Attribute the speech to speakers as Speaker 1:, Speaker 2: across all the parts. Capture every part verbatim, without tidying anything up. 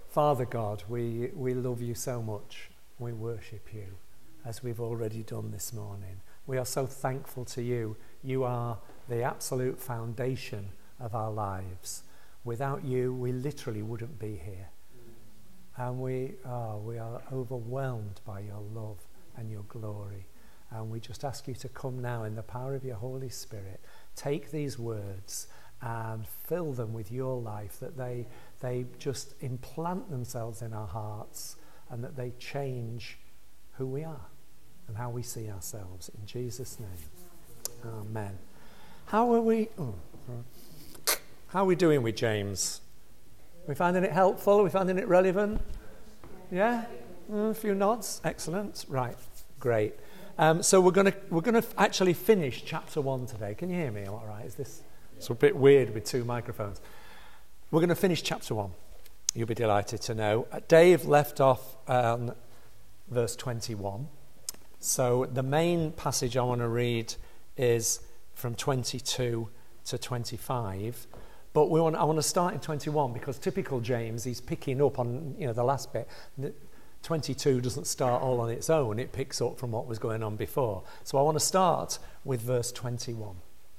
Speaker 1: Father God, we, we love you so much. We worship you, as we've already done this morning. We are so thankful to you. You are the absolute foundation of our lives. Without you, we literally wouldn't be here. And we are, we are overwhelmed by your love and your glory. And we just ask you to come now in the power of your Holy Spirit. Take these words and fill them with your life, that they, they just implant themselves in our hearts and that they change who we are and how we see ourselves. In Jesus' name, amen. How are we... Oh, how are we doing with James? Are we finding it helpful? Are we finding it relevant? Yeah? Mm, a few nods. Excellent. Right. Great. Um, so we're going to we're going to actually finish chapter one today. Can you hear me? All right. Is this? It's a bit weird with two microphones. We're going to finish chapter one. You'll be delighted to know. Uh, Dave left off um, verse twenty-one. So the main passage I want to read is from twenty-two to twenty-five. But we want, I want to start in twenty-one, because typical James, he's picking up on, you know, the last bit. twenty-two doesn't start all on its own. It picks up from what was going on before. So I want to start with verse twenty-one.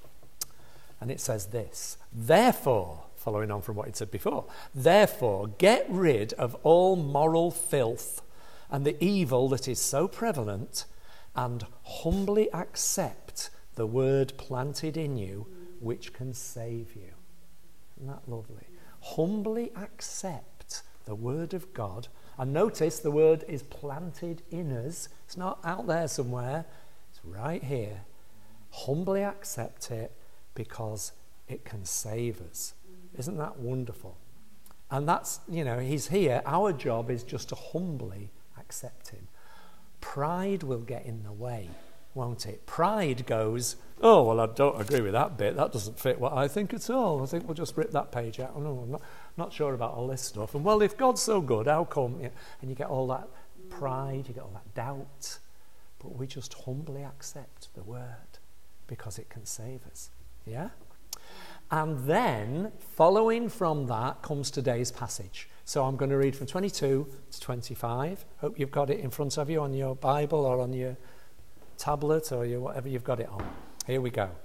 Speaker 1: And it says this: Therefore, following on from what it said before, therefore get rid of all moral filth and the evil that is so prevalent, and humbly accept the word planted in you, which can save you. Isn't that lovely? Humbly accept the word of God. And notice the word is planted in us. It's not out there somewhere. It's right here. Humbly accept it because it can save us. Isn't that wonderful? And that's, you know, he's here. Our job is just to humbly accept him. Pride will get in the way, won't it? Pride goes, oh, well, I don't agree with that bit. That doesn't fit what I think at all. I think we'll just rip that page out. Oh, no, I'm not, not sure about all this stuff. And, well, if God's so good, how come? And you get all that pride, you get all that doubt. But we just humbly accept the word because it can save us. Yeah? And then, following from that, comes today's passage. So I'm going to read from twenty-two to twenty-five. Hope you've got it in front of you on your Bible or on your tablet or your whatever you've got it on. Here we go.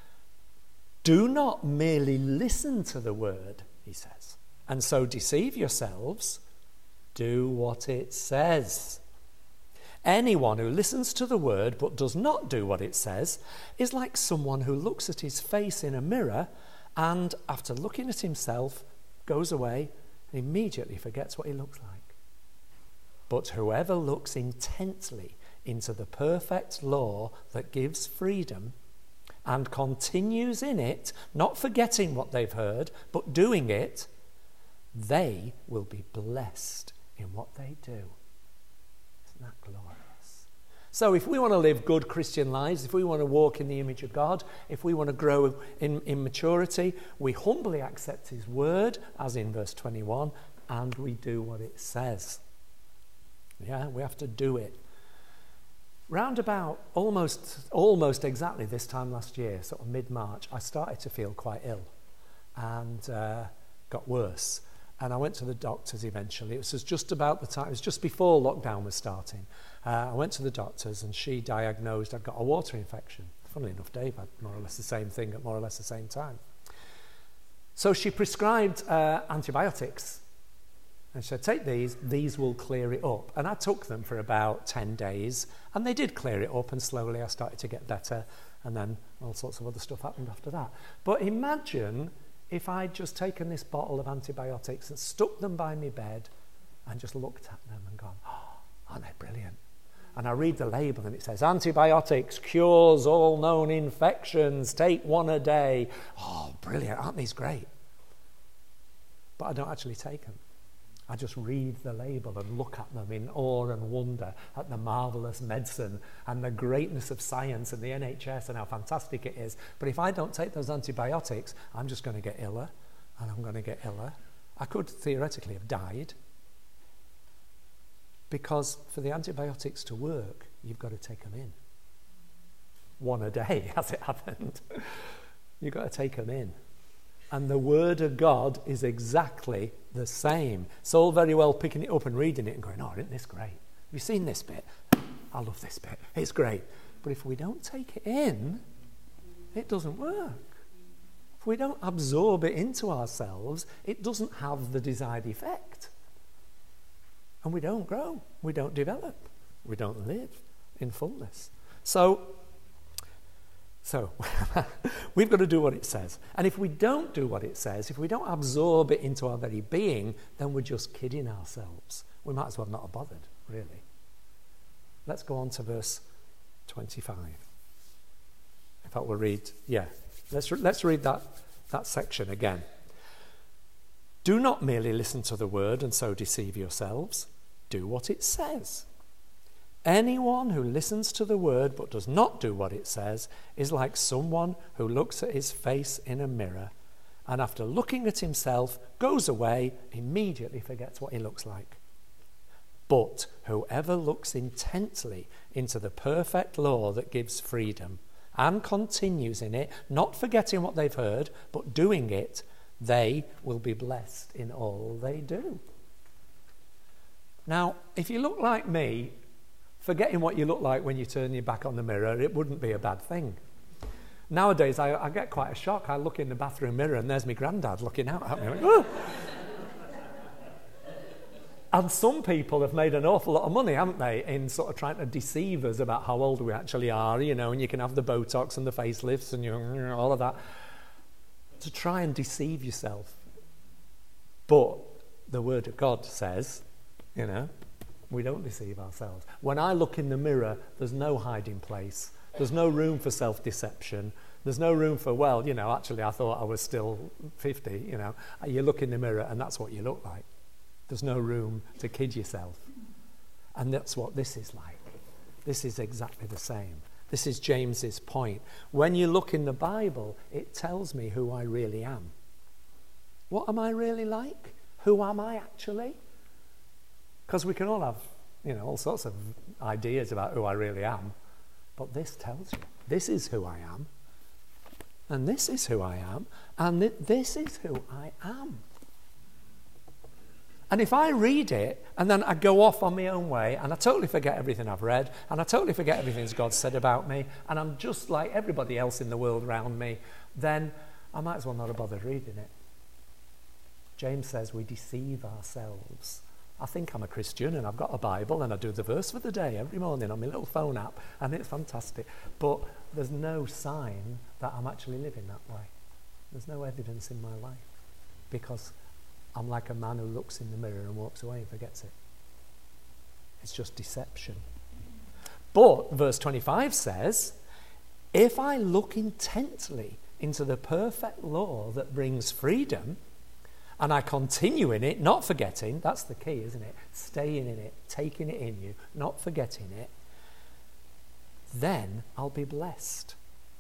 Speaker 1: Do not merely listen to the word, he says, and so deceive yourselves. Do what it says. Anyone who listens to the word but does not do what it says is like someone who looks at his face in a mirror and, after looking at himself, goes away and immediately forgets what he looks like. But whoever looks intently into the perfect law that gives freedom and continues in it, not forgetting what they've heard, but doing it, they will be blessed in what they do. Isn't that glorious? So if we want to live good Christian lives, if we want to walk in the image of God, if we want to grow in, in maturity, we humbly accept his word, as in verse twenty-one, and we do what it says. Yeah, we have to do it. Round about almost, almost exactly this time last year, sort of mid-March, I started to feel quite ill and uh, got worse. And I went to the doctors eventually. It was just about the time, it was just before lockdown was starting. Uh, I went to the doctors and she diagnosed I'd got a water infection. Funnily enough, Dave had more or less the same thing at more or less the same time. So she prescribed uh, antibiotics. And she said, take these, these will clear it up. And I took them for about ten days, and they did clear it up, and slowly I started to get better, and then all sorts of other stuff happened after that. But imagine if I'd just taken this bottle of antibiotics and stuck them by my bed and just looked at them and gone, oh, aren't they brilliant? And I read the label and it says, antibiotics cures all known infections, take one a day. Oh, brilliant, aren't these great? But I don't actually take them. I just read the label and look at them in awe and wonder at the marvellous medicine and the greatness of science and the N H S and how fantastic it is. But if I don't take those antibiotics, I'm just going to get iller, and I'm going to get iller. I could theoretically have died, because for the antibiotics to work, you've got to take them in. One a day, as it happened. You've got to take them in. And the Word of God is exactly the same. It's all very well picking it up and reading it and going, oh, isn't this great? Have you seen this bit? I love this bit. It's great. But if we don't take it in, it doesn't work. If we don't absorb it into ourselves, it doesn't have the desired effect. And we don't grow. We don't develop. We don't live in fullness. So, So we've got to do what it says. And if we don't do what it says, if we don't absorb it into our very being, then we're just kidding ourselves. We might as well not have bothered, really. Let's go on to verse twenty-five. In fact, we'll read, yeah, let's, re- let's read that, that section again. Do not merely listen to the word and so deceive yourselves. Do what it says. Anyone who listens to the word but does not do what it says is like someone who looks at his face in a mirror and after looking at himself goes away, immediately forgets what he looks like. But whoever looks intently into the perfect law that gives freedom and continues in it, not forgetting what they've heard, but doing it, they will be blessed in all they do. Now, if you look like me, forgetting what you look like when you turn your back on the mirror, it wouldn't be a bad thing. Nowadays, I, I get quite a shock. I look in the bathroom mirror and there's my granddad looking out at me. Like, oh. And some people have made an awful lot of money, haven't they, in sort of trying to deceive us about how old we actually are, you know, and you can have the Botox and the facelifts and you know, all of that, to try and deceive yourself. But the Word of God says, you know, we don't deceive ourselves. When I look in the mirror, there's no hiding place. There's no room for self-deception. There's no room for, well, you know, actually I thought I was still fifty, you know. You look in the mirror and that's what you look like. There's no room to kid yourself. And that's what this is like. This is exactly the same. This is James's point. When you look in the Bible, it tells me who I really am. What am I really like? Who am I actually? Because we can all have, you know, all sorts of ideas about who I really am. But this tells you, this is who I am. And this is who I am. And th- this is who I am. And if I read it and then I go off on my own way and I totally forget everything I've read and I totally forget everything God said about me and I'm just like everybody else in the world around me, then I might as well not have bothered reading it. James says we deceive ourselves. I think I'm a Christian and I've got a Bible and I do the verse for the day every morning on my little phone app and it's fantastic. But there's no sign that I'm actually living that way. There's no evidence in my life because I'm like a man who looks in the mirror and walks away and forgets it. It's just deception. But verse twenty-five says, if I look intently into the perfect law that brings freedom, and I continue in it, not forgetting, that's the key, isn't it? Staying in it, taking it in you, not forgetting it, then I'll be blessed,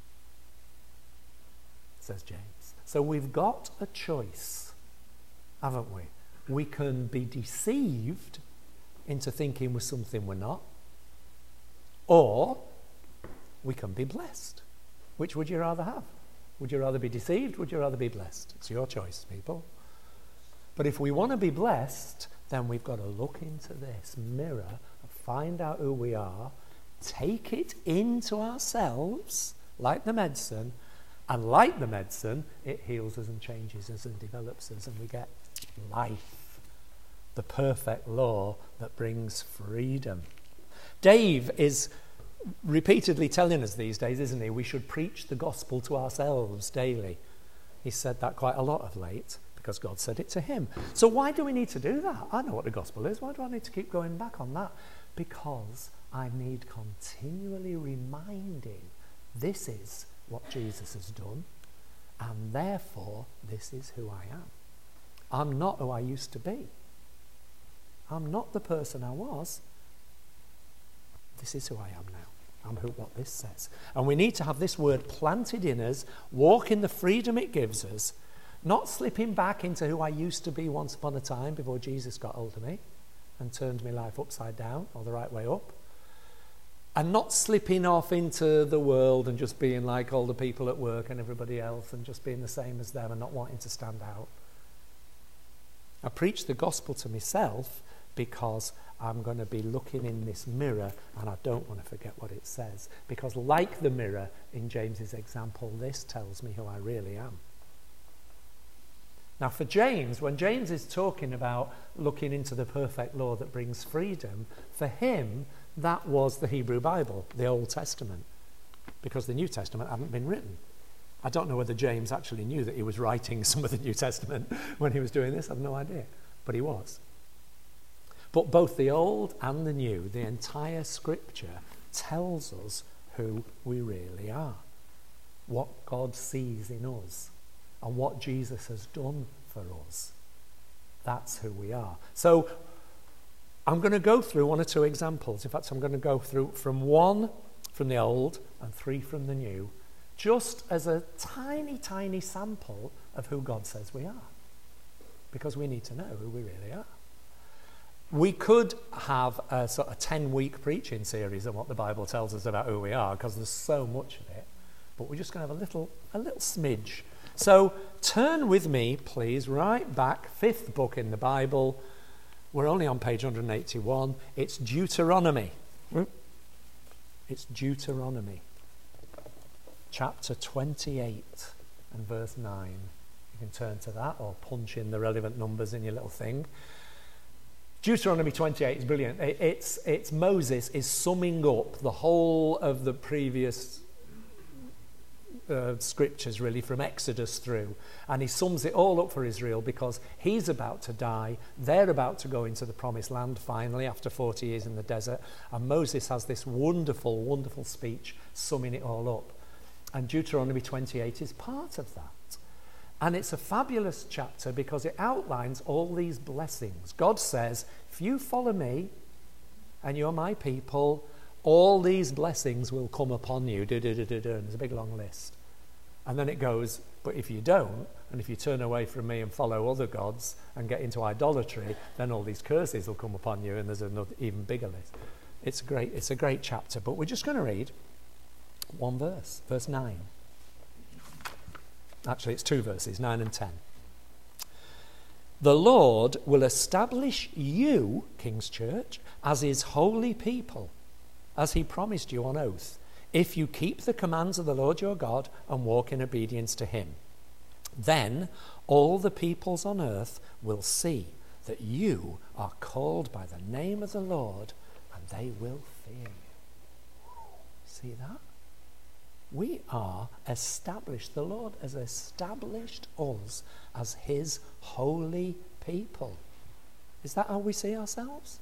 Speaker 1: says James. So we've got a choice, haven't we? We can be deceived into thinking we're something we're not, or we can be blessed. Which would you rather have? Would you rather be deceived? Would you rather be blessed? It's your choice, people. But if we want to be blessed, then we've got to look into this mirror, find out who we are, take it into ourselves, like the medicine, and like the medicine, it heals us and changes us and develops us, and we get life, the perfect law that brings freedom. Dave is repeatedly telling us these days, isn't he? We should preach the gospel to ourselves daily. He's said that quite a lot of late. Because God said it to him. So why do we need to do that? I know what the gospel is. Why do I need to keep going back on that? Because I need continually reminding this is what Jesus has done, and therefore this is who I am. I'm not who I used to be. I'm not the person I was. This is who I am now. I'm who what this says. And we need to have this word planted in us, walk in the freedom it gives us, not slipping back into who I used to be once upon a time before Jesus got hold of me and turned my life upside down or the right way up. And not slipping off into the world and just being like all the people at work and everybody else and just being the same as them and not wanting to stand out. I preach the gospel to myself because I'm going to be looking in this mirror and I don't want to forget what it says. Because like the mirror in James's example, this tells me who I really am. Now for James, when James is talking about looking into the perfect law that brings freedom, for him that was the Hebrew Bible, the Old Testament, because the New Testament hadn't been written. I don't know whether James actually knew that he was writing some of the New Testament when he was doing this. I have no idea, but he was. But both the Old and the New, the entire Scripture tells us who we really are, what God sees in us, and what Jesus has done for us. That's who we are. So I'm going to go through one or two examples. In fact, I'm going to go through from one from the Old and three from the New, just as a tiny, tiny sample of who God says we are. Because we need to know who we really are. We could have a sort of ten-week preaching series on what the Bible tells us about who we are, because there's so much of it. But we're just going to have a little, a little smidge. So turn with me, please, right back, fifth book in the Bible. We're only on page one hundred eighty-one. It's Deuteronomy. It's Deuteronomy. Chapter twenty-eight and verse nine. You can turn to that or punch in the relevant numbers in your little thing. Deuteronomy twenty-eight is brilliant. It's, it's Moses is summing up the whole of the previous uh, scriptures, really, from Exodus through. And he sums it all up for Israel because he's about to die. They're about to go into the promised land finally after forty years in the desert. And Moses has this wonderful, wonderful speech summing it all up. And Deuteronomy twenty-eight is part of that. And it's a fabulous chapter because it outlines all these blessings. God says, if you follow me and you're my people, all these blessings will come upon you. Do, do, do, do, do. And there's a big long list. And then it goes, but if you don't, and if you turn away from me and follow other gods and get into idolatry, then all these curses will come upon you. And there's another even bigger list. It's a great, it's a great chapter. But we're just going to read one verse, verse nine. Actually, it's two verses, nine and ten. The Lord will establish you, King's Church, as his holy people, as he promised you on oath, if you keep the commands of the Lord your God and walk in obedience to him. Then all the peoples on earth will see that you are called by the name of the Lord, and they will fear you. See that? We are established. The Lord has established us as his holy people. Is that how we see ourselves?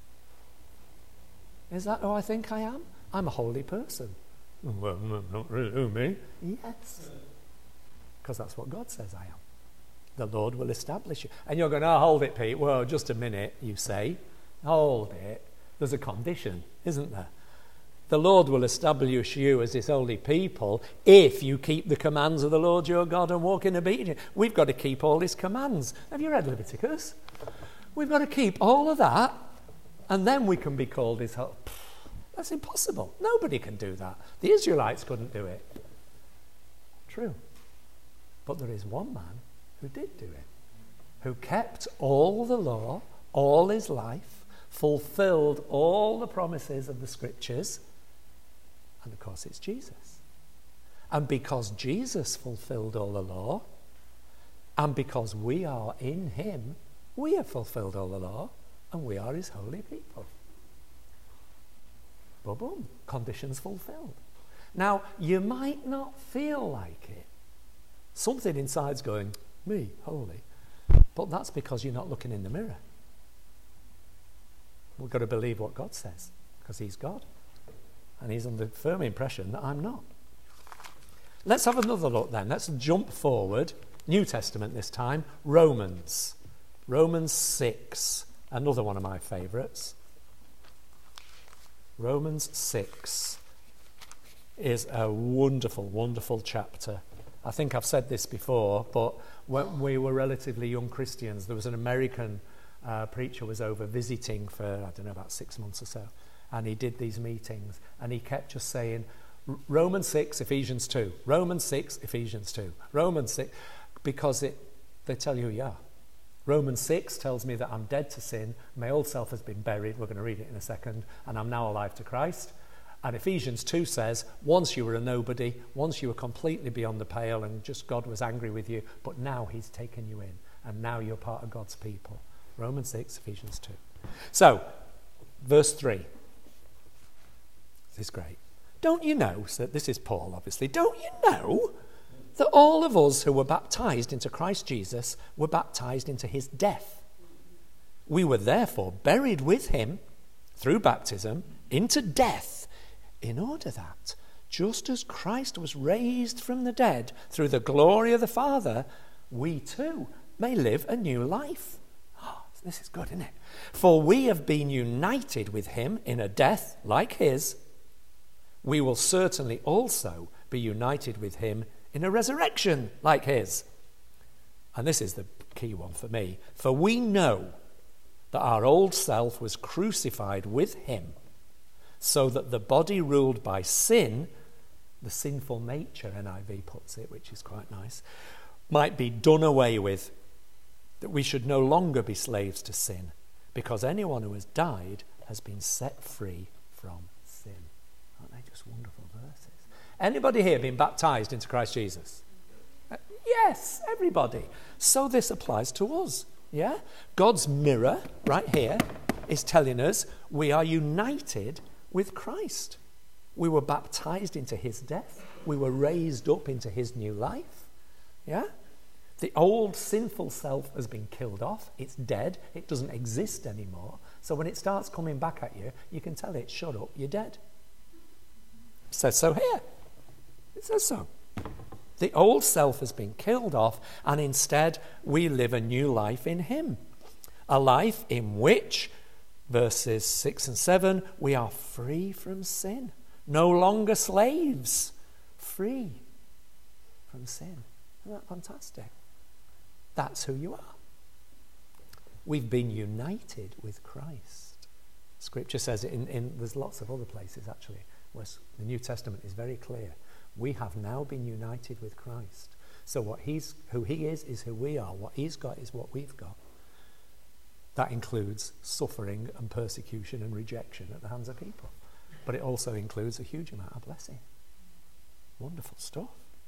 Speaker 1: Is that who I think I am? I'm a holy person. Well, not really, who, me? Yes. Because that's what God says I am. The Lord will establish you. And you're going, oh, hold it, Pete. Well, just a minute, you say. Hold it. There's a condition, isn't there? The Lord will establish you as his holy people if you keep the commands of the Lord your God and walk in obedience. We've got to keep all his commands. Have you read Leviticus? We've got to keep all of that, and then we can be called his holy. That's impossible. Nobody can do that. The Israelites couldn't do it. True. But there is one man who did do it, who kept all the law, all his life, fulfilled all the promises of the scriptures. And of course it's Jesus. And because Jesus fulfilled all the law, and because we are in him, we have fulfilled all the law, and we are his holy people. Boom, boom. Conditions fulfilled. Now, you might not feel like it. Something inside's going, me, holy. But that's because you're not looking in the mirror. We've got to believe what God says, because he's God. And he's under the firm impression that I'm not. Let's have another look then. Let's jump forward. New Testament this time. Romans. Romans six. Another one of my favourites. Romans six is a wonderful, wonderful chapter. I think I've said this before, but when we were relatively young Christians, there was an American uh, preacher was over visiting for, I don't know, about six months or so. and he did these meetings, and he kept just saying, Romans six, Ephesians two, Romans six, Ephesians two, Romans six, because it they tell you who you are. Romans six tells me that I'm dead to sin, my old self has been buried, we're going to read it in a second, and I'm now alive to Christ. And Ephesians two says, once you were a nobody, once you were completely beyond the pale and just God was angry with you, but now he's taken you in, and now you're part of God's people. Romans six, Ephesians two. So, verse three. This is great. Don't you know, so this is Paul obviously, don't you know that all of us who were baptized into Christ Jesus were baptized into his death? We were therefore buried with him through baptism into death, in order that, just as Christ was raised from the dead through the glory of the Father, we too may live a new life. Oh, this is good, isn't it? For we have been united with him in a death like his. We will certainly also be united with him in a resurrection like his. And this is the key one for me. For we know that our old self was crucified with him, so that the body ruled by sin, the sinful nature, N I V puts it, which is quite nice, might be done away with, that we should no longer be slaves to sin, because anyone who has died has been set free from sin. Aren't they just wonderful verses? Anybody here been baptized into Christ Jesus? Uh, yes, everybody. So this applies to us, yeah? God's mirror, right here, is telling us we are united with Christ. We were baptized into his death. We were raised up into his new life. Yeah? The old sinful self has been killed off. It's dead. It doesn't exist anymore. So when it starts coming back at you, you can tell it, shut up, you're dead. It says so here. It says so. The old self has been killed off, and instead we live a new life in him. A life in which, verses six and seven, we are free from sin. No longer slaves. Free from sin. Isn't that fantastic? That's who you are. We've been united with Christ. Scripture says it in, in there's lots of other places actually, where the New Testament is very clear. We have now been united with Christ. So what he's, who he is, is who we are. What he's got is what we've got. That includes suffering and persecution and rejection at the hands of people. But it also includes a huge amount of blessing. Wonderful stuff.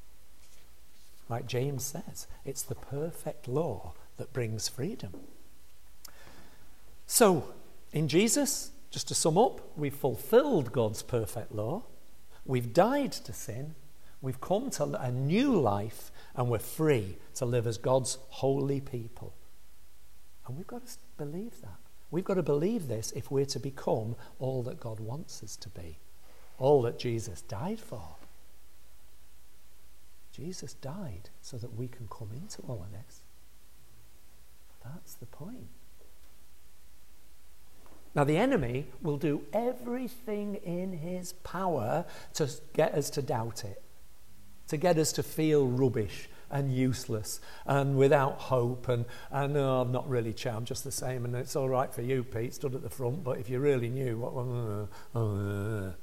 Speaker 1: Like James says, it's the perfect law that brings freedom. So, in Jesus, just to sum up, we've fulfilled God's perfect law. We've died to sin. We've come to a new life, and we're free to live as God's holy people. And we've got to believe that. We've got to believe this if we're to become all that God wants us to be, all that Jesus died for. Jesus died so that we can come into all of this. That's the point. Now, the enemy will do everything in his power to get us to doubt it, to get us to feel rubbish and useless and without hope and, and oh, I'm not really ch- I'm just the same, and it's all right for you, Pete, stood at the front, but if you really knew what... Uh, uh,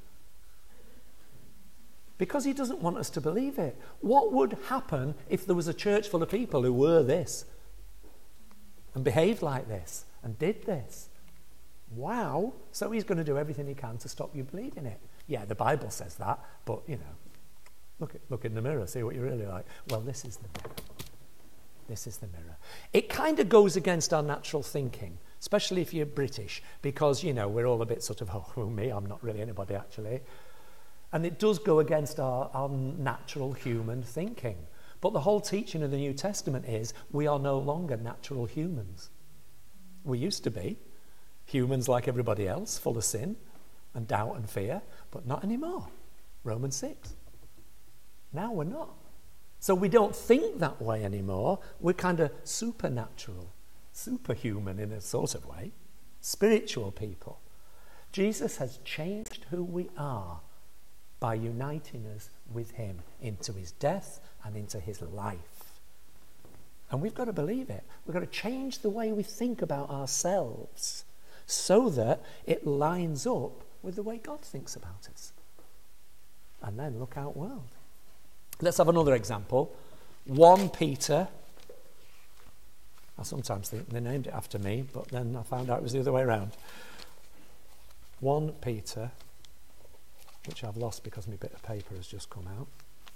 Speaker 1: because he doesn't want us to believe it. What would happen if there was a church full of people who were this and behaved like this and did this? Wow. So he's going to do everything he can to stop you believing it. Yeah, the Bible says that, but, you know, look at, look in the mirror, see what you're really like. Well, this is the mirror. This is the mirror. It kind of goes against our natural thinking, especially if you're British, because, you know, we're all a bit sort of, oh, me, I'm not really anybody, actually. And it does go against our, our natural human thinking. But the whole teaching of the New Testament is we are no longer natural humans. We used to be humans like everybody else, full of sin and doubt and fear, but not anymore. Romans six. Now we're not. So we don't think that way anymore. We're kind of supernatural, superhuman in a sort of way, spiritual people. Jesus has changed who we are by uniting us with him into his death and into his life. And we've got to believe it. We've got to change the way we think about ourselves so that it lines up with the way God thinks about us. And then look out world. Let's have another example. First Peter. I sometimes think they named it after me, but then I found out it was the other way around. First Peter, which I've lost because my bit of paper has just come out.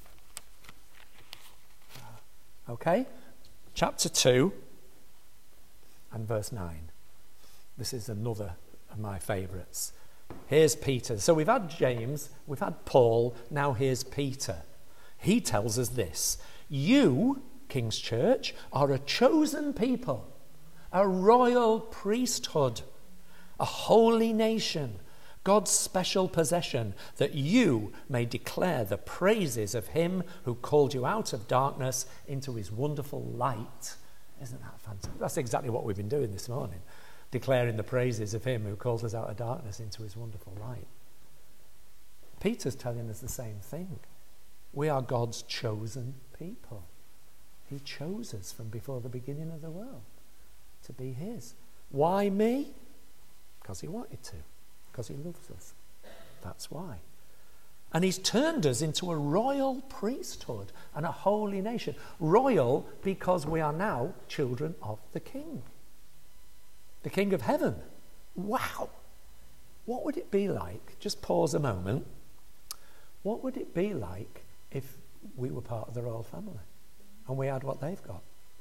Speaker 1: Okay, chapter two and verse nine. This is another of my favourites. Here's Peter. So we've had James, we've had Paul, now here's Peter. He tells us this: you, King's Church, are a chosen people, a royal priesthood, a holy nation, God's special possession, that you may declare the praises of him who called you out of darkness into his wonderful light. Isn't that fantastic? That's exactly what we've been doing this morning, declaring the praises of him who calls us out of darkness into his wonderful light. Peter's telling us the same thing. We are God's chosen people. He chose us from before the beginning of the world to be his. Why me? Because he wanted to. Because he loves us. That's why. And he's turned us into a royal priesthood and a holy nation. Royal because we are now children of the King. The King of heaven. Wow. What would it be like? Just pause a moment. What would it be like if we were part of the royal family and we had what they've got?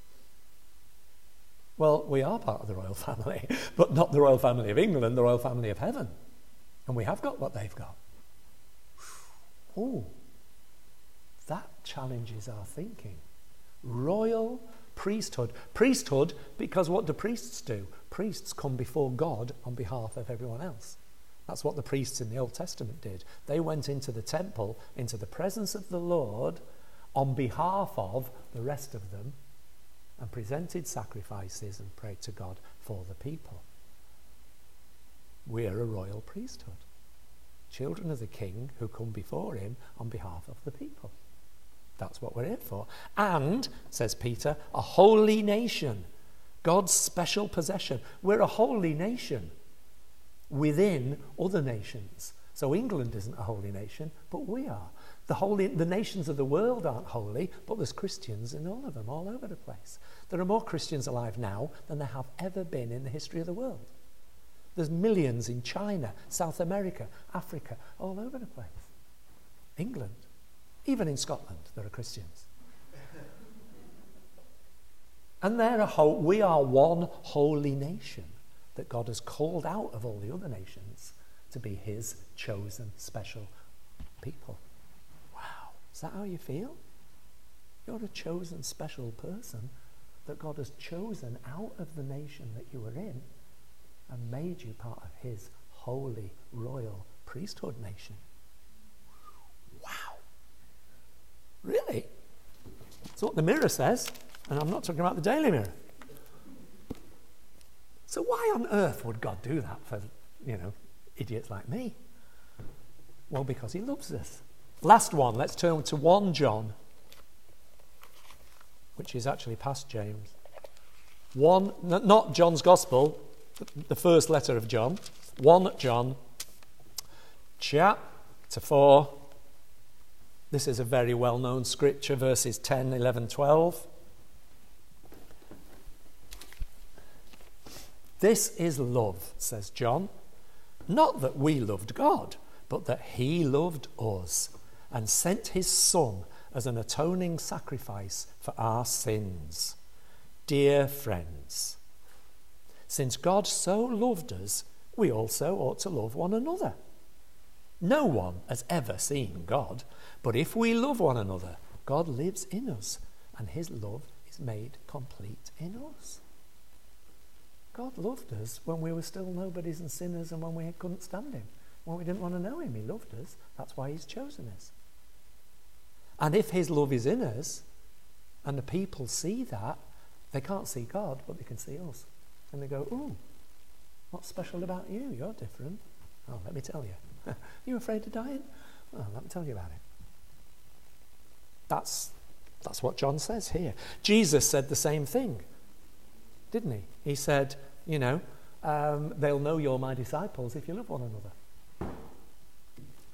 Speaker 1: Well, we are part of the royal family, but not the royal family of England, the royal family of heaven. And we have got what they've got. Oh, that challenges our thinking. Royal priesthood. Priesthood, because what do priests do? Priests come before God on behalf of everyone else. That's what the priests in the Old Testament did. They went into the temple, into the presence of the Lord, on behalf of the rest of them, and presented sacrifices and prayed to God for the people. We're a royal priesthood. Children of the King who come before him on behalf of the people. That's what we're here for. And, says Peter, a holy nation. God's special possession. We're a holy nation within other nations. So England isn't a holy nation, but we are. The holy, the nations of the world aren't holy, but there's Christians in all of them, all over the place. There are more Christians alive now than there have ever been in the history of the world. There's millions in China, South America, Africa, all over the place. England. Even in Scotland, there are Christians. And they're a whole, we are one holy nation that God has called out of all the other nations to be his chosen special people. Wow. Is that how you feel? You're a chosen special person that God has chosen out of the nation that you were in and made you part of his holy royal priesthood nation. Wow. Really? That's what the Mirror says, and I'm not talking about the Daily Mirror. So why on earth would God do that for, you know, idiots like me? Well, because he loves us. Last one, let's turn to First John, which is actually past James. One, not John's Gospel, the first letter of John. First John, chapter four. This is a very well-known scripture, verses ten, eleven, twelve. This is love, says John, not that we loved God, but that he loved us and sent his Son as an atoning sacrifice for our sins. Dear friends, since God so loved us, we also ought to love one another. No one has ever seen God, but if we love one another, God lives in us, and his love is made complete in us. God loved us when we were still nobodies and sinners and when we couldn't stand him. When we didn't want to know him, he loved us. That's why he's chosen us. And if his love is in us, and the people see that, they can't see God, but they can see us. And they go, ooh, what's special about you? You're different. Oh, let me tell you. Are you afraid of dying? Oh, let me tell you about it. That's, that's what John says here. Jesus said the same thing, didn't he? He said, you know, um, they'll know you're my disciples if you love one another.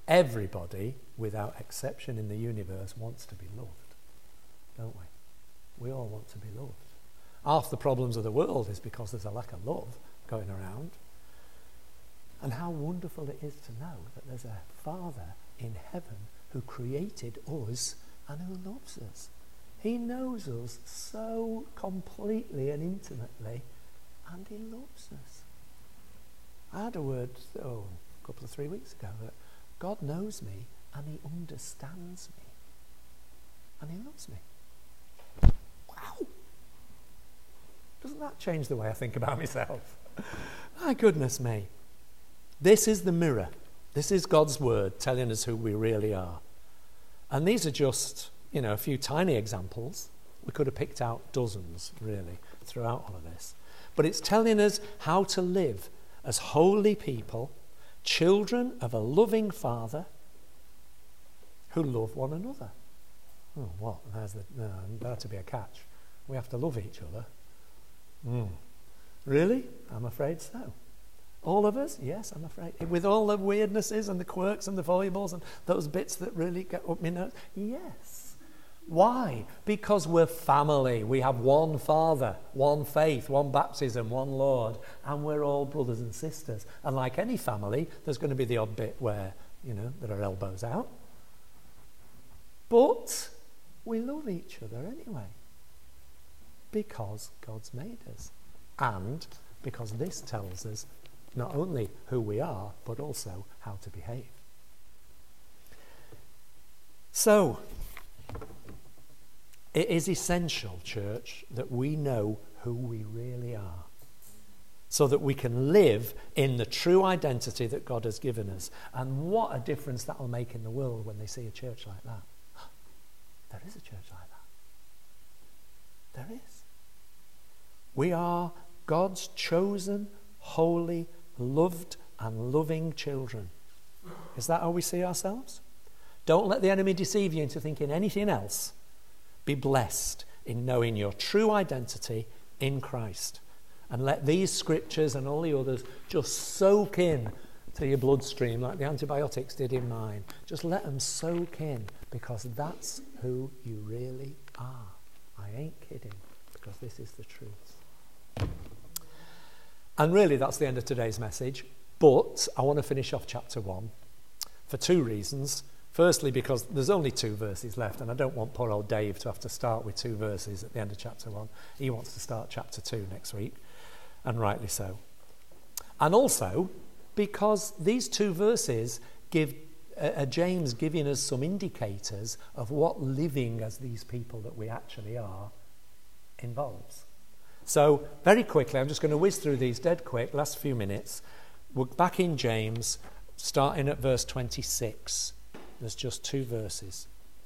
Speaker 1: Everybody, without exception in the universe, wants to be loved, don't we? We all want to be loved. Half the problems of the world is because there's a lack of love going around. And how wonderful it is to know that there's a Father in heaven who created us and who loves us. He knows us so completely and intimately, and he loves us. I had a word, oh, a couple of three weeks ago, that God knows me and he understands me. And he loves me. Wow! Doesn't that change the way I think about myself? My goodness me. This is the mirror. This is God's word telling us who we really are. And these are just, you know, a few tiny examples. We could have picked out dozens, really, throughout all of this. But it's telling us how to live as holy people, children of a loving Father who love one another. Oh, what? There's the, no, there to be a catch. We have to love each other. Mm. Really? I'm afraid so. All of us? Yes, I'm afraid. With all the weirdnesses and the quirks and the foibles and those bits that really get up my nose? Yes. Why? Because we're family. We have one Father, one faith, one baptism, one Lord, and we're all brothers and sisters. And like any family, there's going to be the odd bit where, you know, there are elbows out. But we love each other anyway. Because God's made us. And because this tells us not only who we are, but also how to behave. So, it is essential, church, that we know who we really are, so that we can live in the true identity that God has given us. And what a difference that will make in the world when they see a church like that. There is a church like that. There is. We are God's chosen, holy, loved and loving children. Is that how we see ourselves? Don't let the enemy deceive you into thinking anything else. Be blessed in knowing your true identity in Christ. And let these scriptures and all the others just soak in to your bloodstream like the antibiotics did in mine. Just let them soak in, because that's who you really are. I ain't kidding, because this is the truth. And really, that's the end of today's message. But I want to finish off chapter one for two reasons. Firstly, because there's only two verses left, and I don't want poor old Dave to have to start with two verses at the end of chapter one. He wants to start chapter two next week, and rightly so. And also, because these two verses give uh, James giving us some indicators of what living as these people that we actually are involves. So, very quickly, I'm just going to whiz through these dead quick, last few minutes. We're back in James, starting at verse twenty-six. There's just two verses.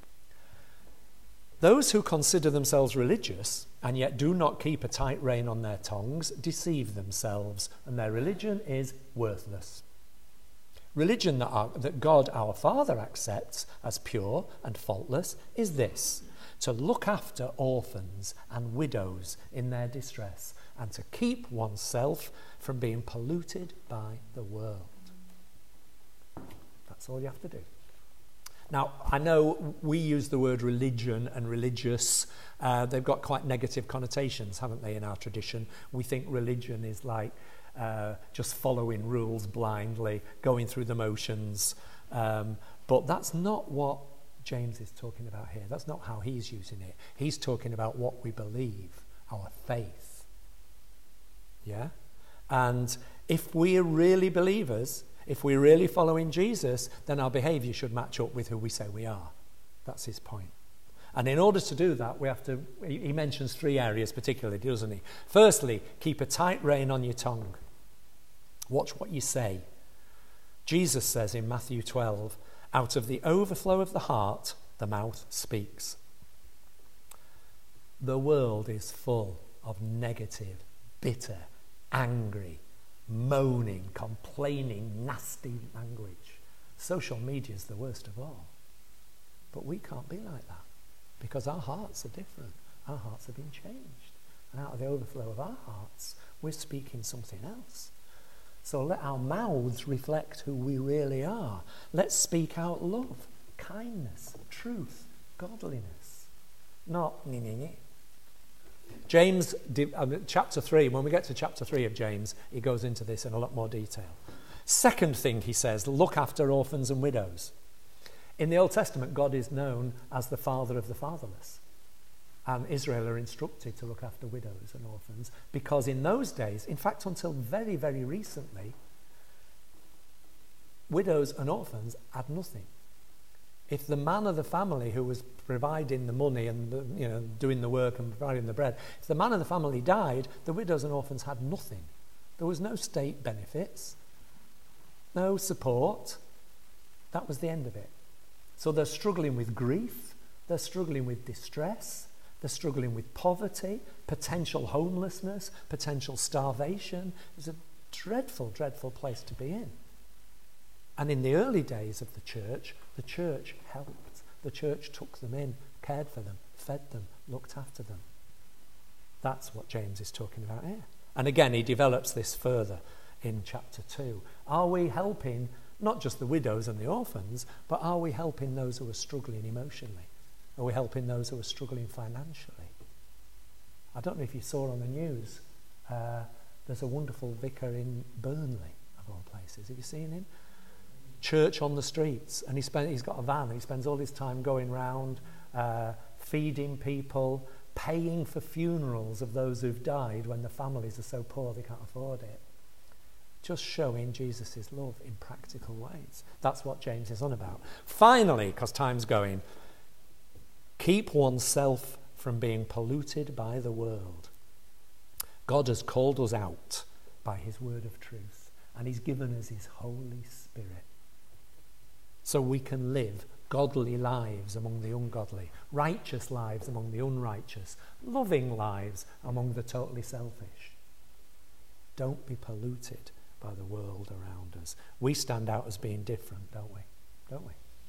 Speaker 1: Those who consider themselves religious and yet do not keep a tight rein on their tongues deceive themselves, and their religion is worthless. Religion that, our, that God our Father accepts as pure and faultless is this: to look after orphans and widows in their distress, and to keep oneself from being polluted by the world. That's all you have to do. Now, I know we use the word religion and religious. Uh, they've got quite negative connotations, haven't they, in our tradition? We think religion is like uh, just following rules blindly, going through the motions. Um, but that's not what James is talking about here. That's not how he's using it. He's talking about what we believe, our faith. Yeah? And if we're really believers, if we're really following Jesus, then our behaviour should match up with who we say we are. That's his point. And in order to do that, we have to, he mentions three areas particularly, doesn't he? Firstly, keep a tight rein on your tongue. Watch what you say. Jesus says in Matthew twelve, out of the overflow of the heart, the mouth speaks. The world is full of negative, bitter, angry, moaning, complaining, nasty language. Social media is the worst of all. But we can't be like that, because our hearts are different. Our hearts have been changed. And out of the overflow of our hearts, we're speaking something else. So let our mouths reflect who we really are. Let's speak out love, kindness, truth, godliness. Not me, me, me. James, chapter three, when we get to chapter three of James, he goes into this in a lot more detail. Second thing he says, look after orphans and widows. In the Old Testament, God is known as the father of the fatherless. And Israel are instructed to look after widows and orphans because in those days, in fact until very, very recently, widows and orphans had nothing. If the man of the family who was providing the money and the, you know, doing the work and providing the bread, if the man of the family died, the widows and orphans had nothing. There was no state benefits, no support. That was the end of it. So they're struggling with grief, they're struggling with distress, they're struggling with poverty, potential homelessness, potential starvation. It's a dreadful, dreadful place to be in. And in the early days of the church, the church helped. The church took them in, cared for them, fed them, looked after them. That's what James is talking about here. And again, he develops this further in chapter two. Are we helping not just the widows and the orphans, but are we helping those who are struggling emotionally? Are we helping those who are struggling financially? I don't know if you saw on the news, uh, there's a wonderful vicar in Burnley, of all places. Have you seen him? Church on the streets. And he spent, he's got a van. He spends all his time going round, uh, feeding people, paying for funerals of those who've died when the families are so poor they can't afford it. Just showing Jesus' love in practical ways. That's what James is on about. Finally, because time's going, keep oneself from being polluted by the world. God has called us out by his word of truth, and he's given us his Holy Spirit so we can live godly lives among the ungodly, righteous lives among the unrighteous, loving lives among the totally selfish. Don't be polluted by the world around us. We stand out as being different, don't we? Don't we?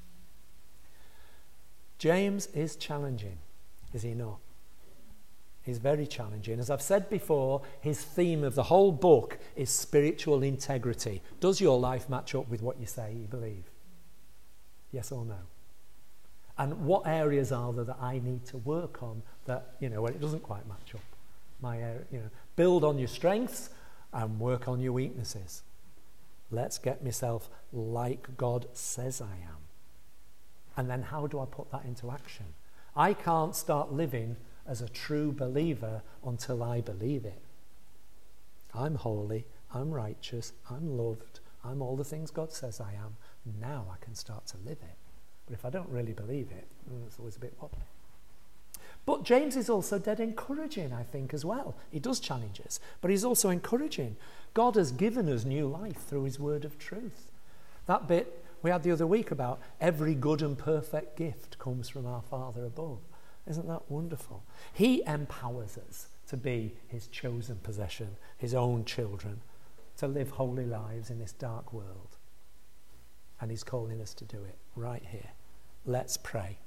Speaker 1: James is challenging, is he not? He's very challenging. As I've said before, his theme of the whole book is spiritual integrity. Does your life match up with what you say you believe? Yes or no? And what areas are there that I need to work on that, you know, when it doesn't quite match up? My area, you know, build on your strengths and work on your weaknesses. Let's get myself like God says I am. And then how do I put that into action? I can't start living as a true believer until I believe it. I'm holy, I'm righteous, I'm loved, I'm all the things God says I am. Now I can start to live it. But if I don't really believe it, it's always a bit wobbly. But James is also dead encouraging, I think, as well. He does challenge us, but he's also encouraging. God has given us new life through his word of truth. That bit we had the other week about every good and perfect gift comes from our Father above. Isn't that wonderful? He empowers us to be his chosen possession, his own children, to live holy lives in this dark world. And he's calling us to do it right here. Let's pray.